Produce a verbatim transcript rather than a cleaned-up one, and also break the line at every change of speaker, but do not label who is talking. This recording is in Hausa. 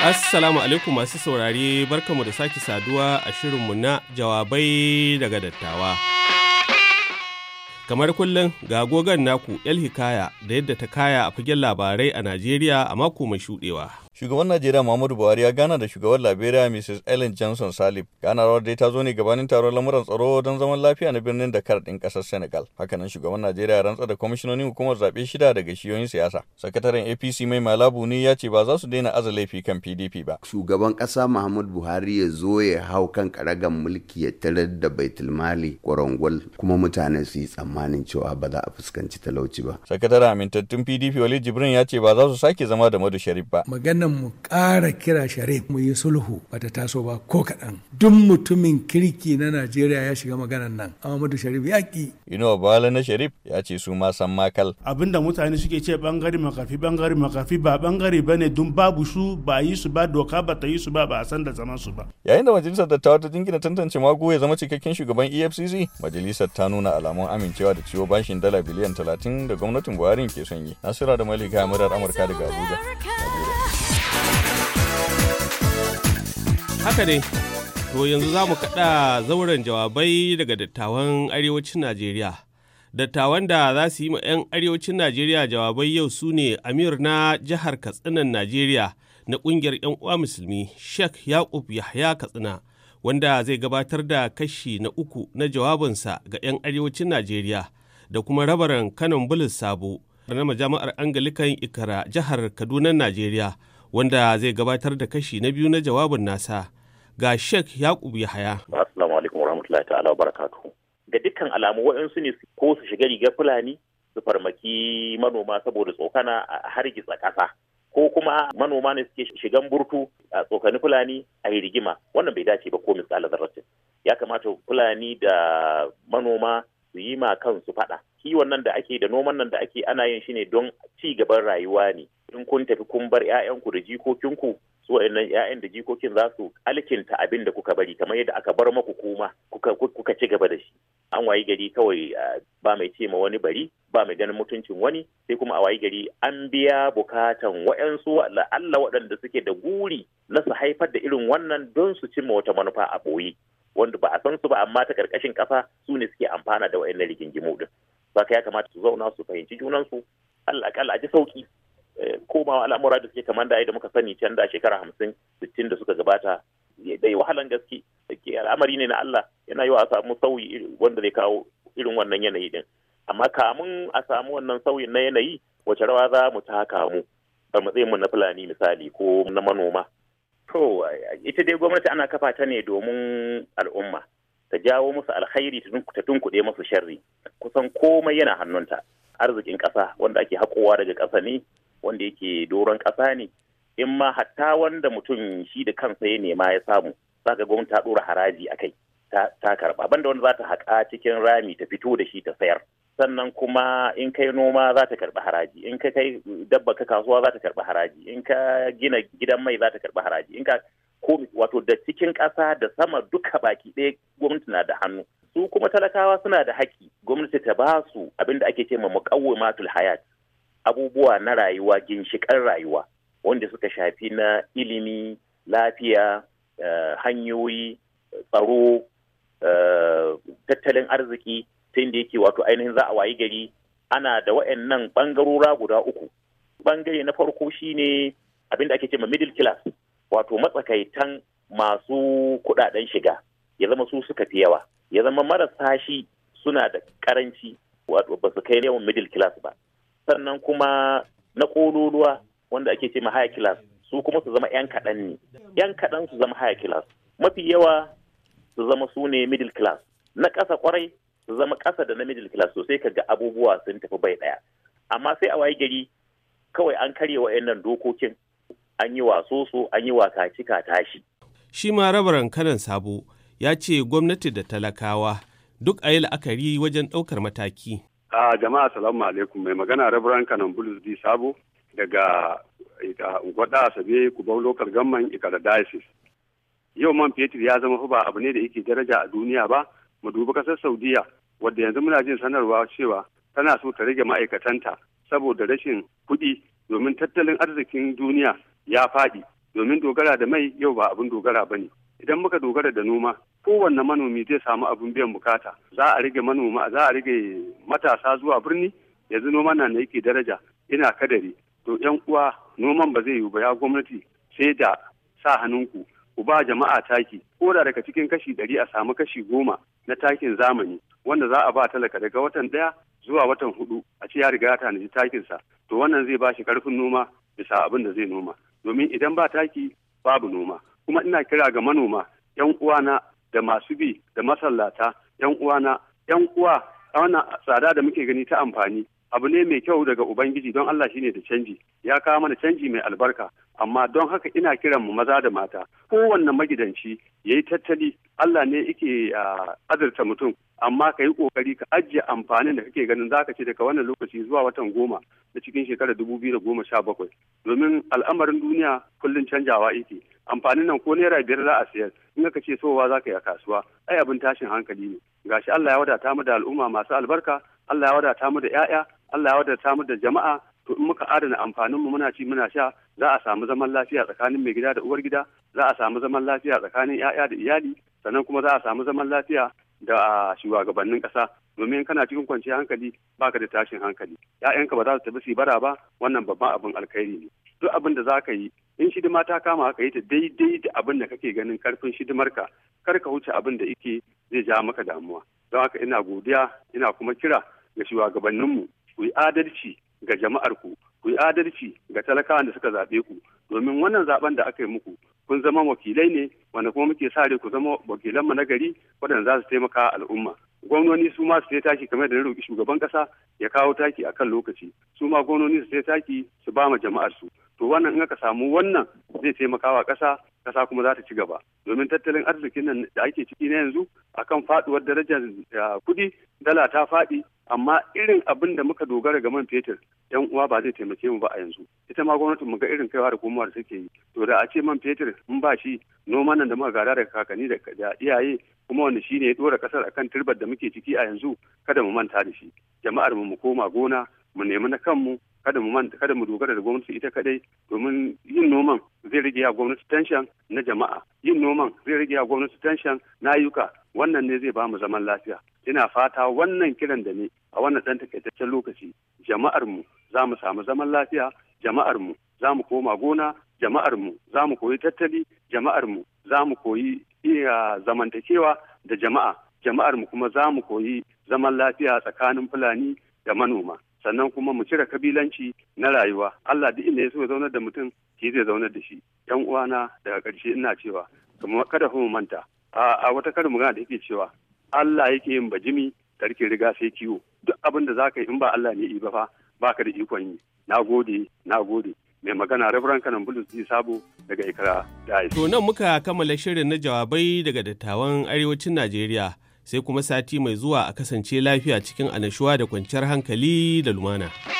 Assalamu alaikum masu saurare, barkamu da sake saduwa a shirinmu na jawabai daga dattawa. Kamar kullum ga gogon naku El Hikaya da yadda ta kaya a fagen labarai a Najeriya a mako mai shuɗewa.
Shugaban Najeriya Muhammadu Buhari ya gana da shugaban Liberia Missus Ellen Johnson Sirleaf. Ganawar dai ta zo ne gabanin taron lamuran tsaro don zaman lafiya na birnin Dakar ɗin ƙasar Senegal. Hakanan shugaban Najeriya ya rantsa da kwamishinonin hukumar zaɓe shida daga shiyoyin siyasa. Sakataren A P C Mai Malabu ne ya ce ba za su daina aza laifi kan P D P ba.
Shugaban ƙasa Muhammadu Buhari ya zo ya hau kan karagan mulki ya tarar da baitulmali kwarangwal kuma mutane su yi tsammanin cewa ba za a fuskanci talauci ba.
Sakataren amintattun P D P Walid Jibrin ya ce ba za su sake zama da Madu Sharif ba.
Maganan mu ƙara kira Sharif mu yi sulhu bata taso ba ko kaɗan. Duk mutumin kirki na Najeriya ya shiga maganan nan. Ahmadu Sharif ya ƙi.
Inuwa Bala na Sharif ya ce su ma san makal.
Abinda mutane suke ce bangare makafi bangare makafi ba bangare bane don babu su ba yi su ba doka ba ta yi su ba ba a san da zaman su ba.
Yayin da majalisar dattawa ta jingina tantance Magu ya zama cikakken shugaban E F C C, majalisar ta nuna alamun amincewa da ciwo bashin dala biliyan talatin da gwamnatin Buhari ke son yi. Nasira da Malika Murar Amurka daga Abuja.
Haka dai, to yanzu za mu kaɗa zauren jawabai daga dattawan arewacin Najeriya. Dattawan da za su yi ma 'yan arewacin Najeriya jawabai yau su ne Amir na jihar Katsinan Najeriya na ƙungiyar 'yan uwa musulmi Sheikh Yakub Yahya Katsina, wanda zai gabatar da kashi na uku na jawabinsa ga 'yan arewacin Najeriya, da kuma rabaran Kanon Bulus Sabo na majami'ar Anglican Ikara jihar Kaduna Najeriya, wanda zai gabatar da kashi na biyu na jawabin nasa. Ga Sheikh Yakub Yahya.
Assalamu alaikum warahmatullahi ta'ala wabarakatuh. Ga dukkan alamu waɗansu ne ko su shiga rigar Fulani su farmaki manoma saboda tsokana a hargitsa ƙasa, ko kuma manoma ne suke shigan burtu a tsokani Fulani a yi rigima. Wannan bai dace ba ko misali zarratin. Ya kamata Fulani da manoma su yi ma kansu faɗa. Kiwon nan da ake da noman nan da ake ana yin shi ne don ci gaban rayuwa ne. In kun tafi kun bar 'ya'yanku da jikokinku, su waɗannan 'ya'yan da jikokin za su alkinta abin da kuka bari, kamar yadda aka bar maku kuma kuka kuka ci gaba da shi. An wayi gari kawai ba mai ce ma wani bari, ba mai ganin mutuncin wani, sai kuma a wayi gari an biya bukatan waɗansu Allah waɗanda suke da guri na su haifar da irin wannan don su cimma wata manufa a ɓoye, wanda ba a san su ba amma ta ƙarƙashin ƙasa su ne suke amfana da waɗannan rigingimu din. Saka ya kamata su zauna su fahimci junansu, Allah akalla a ji sauki. Komawa al'amura da suke kamar da da muka sani can da shekara hamsin sittin da suka gabata dai wahalan gaske da ke al'amari ne na Allah, yana yi wa a samu sauyi wanda zai kawo irin wannan yanayi din. Amma kamun a samu wannan sauyin na yanayi, wace rawa za mu taka mu a matsayin mu na Fulani misali ko na manoma. To ita dai gwamnati ana kafa ta ne domin al'umma, ta jawo musu alkhairi ta tunkuɗe musu sharri. Kusan komai yana hannunta. Arzikin ƙasa wanda ake haƙowa daga ƙasa ne, wanda yake doron ƙasa ne, in ma hatta wanda mutum shi da kansa ya nema ya samu, za ka gwamnati ta ɗora haraji a kai ta karɓa, banda wanda za ta haƙa cikin rami ta fito da shi ta sayar. Sannan kuma in kai noma za ta karɓi haraji, in ka kai dabba ka kasuwa za ta karɓi haraji, in ka gina gidan mai za ta karɓi haraji, in ka ko wato da cikin ƙasa da sama duka baki ɗaya gwamnati na da hannu. Su kuma talakawa suna da haƙƙi gwamnati ta ba su abin da ake ce ma muqawwimatul hayat, abubuwa na rayuwa, ginshiƙan rayuwa wanda suka shafi na ilimi, lafiya, uh, hanyoyi, tsaro, uh, tattalin arziki, ta inda yake wato ainihin za a wayi gari ana da wa'annan ɓangarora guda uku. Ɓangare na farko shine abin da ake ce ma middle class, wato matsakaitan masu kuɗaɗen shiga, ya zama su suka fi yawa, ya zama marasa shi suna da ƙaranci, wato ba su kai yawan middle class ba. Sannan kuma na ƙololuwa wanda ake ce ma high class, su kuma su zama 'yan kaɗan ne, 'yan kaɗan su zama high class, mafi yawa su zama su ne middle class, na ƙasa ƙwarai su zama ƙasa da na middle class, sosai ka ga abubuwa sun tafi bai ɗaya. Amma sai a wayi gari kawai an karya wa'annan dokokin, an yi waso so, an yi wakaci ka tashi.
Shi ma rabaran Kanon Sabo ya ce gwamnati da talakawa duk a yi la'akari wajen ɗaukar mataki.
A jama'a salamu alaikum, mai magana Rabaran Kanon Bulus D Sabo daga Gwada Asabe Kubau Local Government Ikara Diocese. Yau man fetur ya zama ba abu ne da yake daraja a duniya ba. Mu dubi kasar Saudiya wadda yanzu muna jin sanarwa cewa tana so ta rage ma'aikatanta saboda rashin kuɗi, domin tattalin arzikin duniya ya faɗi. domin dogara da mai yau ba abin dogara ba ne. Idan muka dogara da noma, kowanne manomi zai samu abin biyan bukata. Za a rage manoma, za a rage matasa zuwa birni, yanzu noman nan yake daraja, ina kadari. To yan uwa, noman ba zai yiwu ba ya gwamnati sai da sa hannunku, ku ba jama'a taki, ko da daga cikin kashi ɗari a samu kashi goma na takin zamani, wanda za a ba talaka daga watan ɗaya zuwa watan hudu a ce ya riga ya tanaji takinsa. To wannan zai ba shi karfin noma bisa abin da zai noma. Domin idan ba taki babu noma. Kuma ina kira ga manoma, yan uwana da masu bi da masallata, yan uwana, yan uwa a wannan tsada da muke gani ta amfani abu ne mai kyau daga Ubangiji, don Allah shine da canji, ya kawo mana canji mai albarka. Amma don haka ina kiran mu maza da mata, kowanne magidanci ya yi tattali. Allah ne yake azurta mutum, amma ka yi kokari ka ajiye amfanin da kake ganin zaka ce daga wannan lokaci zuwa watan goma na cikin shekarar dubu biyu da goma sha bakwai, domin al'amarin duniya kullum canjawa yake. Amfanin nan ko naira biyar za a sayar, in ka ce sowa za ka yi a kasuwa, ai abin tashin hankali ne. Gashi Allah ya wadata mu da al'umma masu albarka, Allah ya wadata mu da 'ya'ya, Allah ya wadata mu da jama'a. To in muka adana amfanin mu muna ci muna sha, za a samu zaman lafiya tsakanin mai gida da uwar gida, za a samu zaman lafiya tsakanin 'ya'ya da iyali, sannan kuma za a samu zaman lafiya da shugabannin ƙasa. Domin kana cikin kwanciyar hankali baka da tashin hankali, 'ya'yanka ba za su tafi su bara ba, wannan babban abin alkhairi ne. Duk abin da za ka yi, in shidima ta kama ka yi ta daidai da abin da kake ganin karfin shidimarka, kar ka wuce abin da yake zai ja maka damuwa. Don haka ina godiya, ina kuma kira ga shugabanninmu, ku yi adalci ga jama'arku, ku yi adalci ga talakawan da suka zaɓe ku, domin wannan zaben da aka yi muku kun zama wakilai ne wanda kuma muke sa rai ku zama wakilan mu na gari waɗanda za su taimaka al'umma. Gwamnoni su ma su sai taki kamar da na roƙi shugaban ƙasa ya kawo taki akan lokaci, su ma gwamnoni su sai taki su ba ma jama'ar su. To wannan in aka samu wannan zai taimaka wa ƙasa, ƙasa kuma za ta ci gaba. Domin tattalin arzikin nan da ake ciki na yanzu akan faɗuwar darajar kuɗi, dala ta faɗi, amma irin abin da muka dogara ga man fetur yan uwa ba zai taimake mu ba a yanzu. Ita ma gwamnatin mu ga irin kaiwa da komowa da take yi. To da a ce man fetur in ba shi, noman nan da muka gada daga kakanni da iyaye, kuma wanda shine ya dora kasar akan turbar da muke ciki a yanzu, kada mu manta da shi. Jama'ar mu mu koma gona, mu nemi na kanmu, kada mu manta, kada mu dogara da gwamnati ita kadai, domin yin noman zai rage ya gwamnati tension na jama'a, yin noman zai rage ya gwamnati tension na ayyuka. Wannan ne zai ba mu zaman lafiya. Ina fata wannan kiran da ne a wannan ɗan takaitaccen lokaci, jama'ar mu za mu samu zaman lafiya, jama'ar mu za mu koma gona, jama'ar mu za mu koyi tattali, jama'ar mu za mu koyi iya zamantakewa da jama'a, jama'ar mu kuma za mu koyi zaman lafiya tsakanin Fulani da manoma. Sannan kuma mu cire kabilanci na rayuwa. Allah duk inda ya so ya zaunar da mutum, shi zai zaunar da shi. Yan uwana, daga ƙarshe ina cewa kuma kada mu manta a wata karin magana da yake cewa Allah yake yin bajimi, karki riga sai kiwo. Duk abin da zaka yi in ba Allah ne yi ba fa baka da ikon yi. Nagode, nagode. Mai magana Reverend Kanan Bulus Di Sabo daga Ikra da
To nan muka kammala shirin na jawabai daga dattawan arewacin Najeriya. Sai kuma sati mai zuwa a kasance lafiya cikin annashuwa da kwanciyar hankali da lumana.